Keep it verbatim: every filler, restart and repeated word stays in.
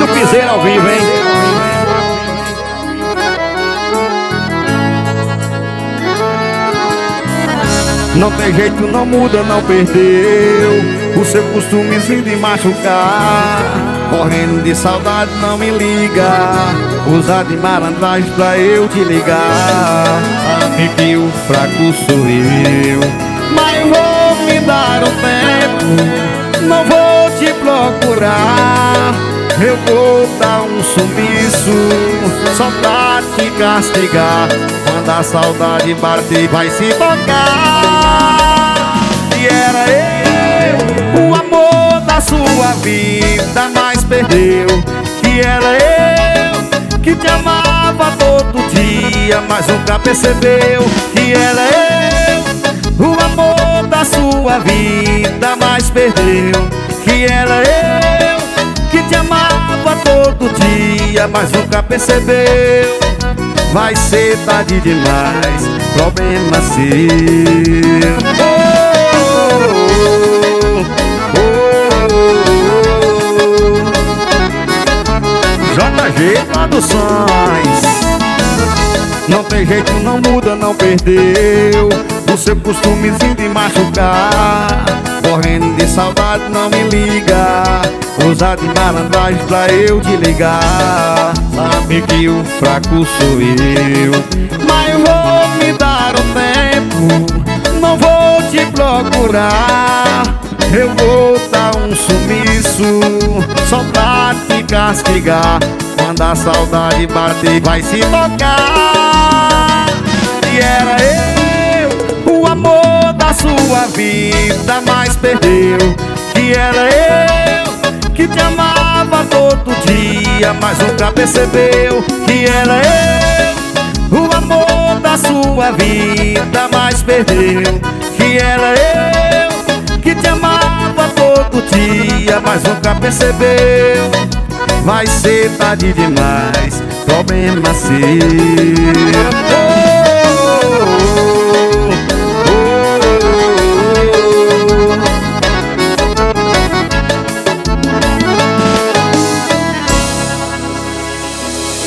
do Piseiro ao vivo, hein? Não tem jeito, não muda, não perdeu o seu costumezinho de machucar. Correndo de saudade, não me liga, usar de malandragem pra eu te ligar. Sabe que o fraco sou eu, mas vou me dar um tempo, não vou te procurar. Eu vou dar um sumiço só pra te castigar. Quando a saudade bater vai se tocar. E era eu, o amor da sua vida, mas perdeu. Que era eu, que te amava todo dia, mas nunca percebeu. Que era eu, o amor da sua vida, mas perdeu. Que era eu, que te amava todo dia, mas nunca percebeu. Vai ser tarde demais, problema seu. Oh, oh, oh, oh. J G Produções. Não tem jeito, não muda, não perdeu o seu costumezinho de machucar. Correndo de saudade, não me liga, usar de malandragem pra eu te ligar. Sabe que o fraco sou eu, mas vou me dar um tempo, não vou te procurar. Eu vou dar um sumiço só pra te castigar. Quando a saudade bater vai se tocar. E era eu, o amor da sua vida, mas perdeu. Que era eu, que te amava todo dia, mas nunca percebeu. Que era eu, o amor da sua vida, mas perdeu. Que era eu, que te amava todo dia, mas nunca percebeu. Vai ser tarde demais, problema seu.